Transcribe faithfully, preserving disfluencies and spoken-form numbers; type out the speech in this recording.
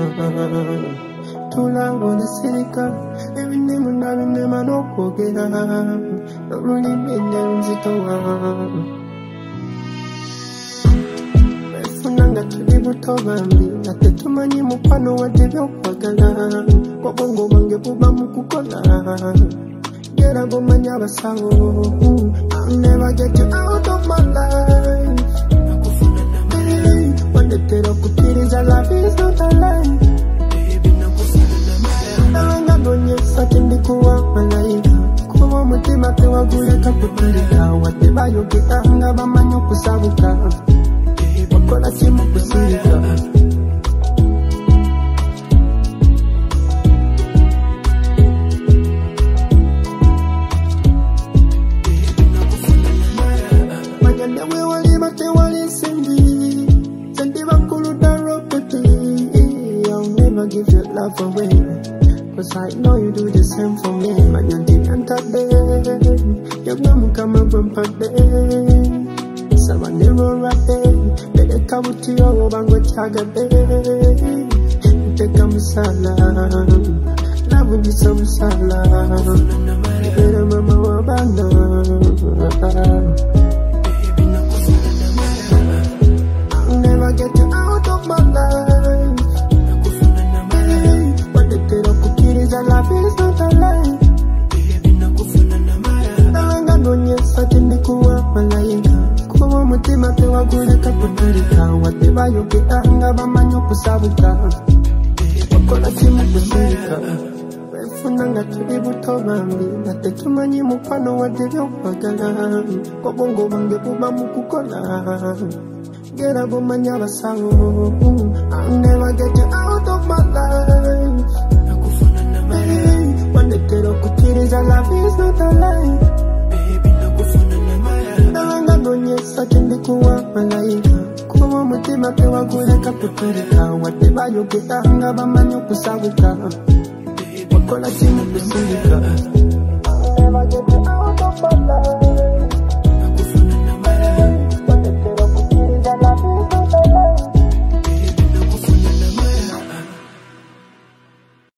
Tula wona sirika ebine munda bine manokogera Noluli mende nzitowa Funanga tuli buto bambi Ate tumanyi mukwano wadde byokwagala Wabongo bange buba mukukola Gera gomanya abasawo I'll never get you out of my life Hey, wandetera okukiriza love is not a lie Nalanga nonyesa tindikuwa malayika Kuba omutima tewaguleka kutulika Wadde bayogera nga bamanyi okusabuka Wakola kimu kusirika Magande we wali bate wali sendi Sendi bakulu daro peti I'll never give your love away Cause I know you do the same for me Magande antade Yagnamu kama bampade Sabanero rate Bede kabuti yo bango chagade Teka msala Love ni samsala Bede mama wabana I'll never get you out of my life Hey, wandetera okukiriza love is not a lie Nalanga nonyesa tindikuwa malayika Kuba omutima tewaguleka kutulika Wadde bayogera nga bamanyi okusabuka Wakola kimu kusirika Wefunanga tuli buto bambi Ate tumanyi mukwano wadde byokwagala Wabongo bange buba mukukola Gera gomanya abasawo I'll never get you out of my life Hey, wandetera okukiriza love is not a lie Nalanga nonyesa tindikuwa malayika Kuba omutima tewaguleka kutulika Wadde bayogera nga bamanyi okusabuka Wakola kimu kusirika I'll never get you out of my life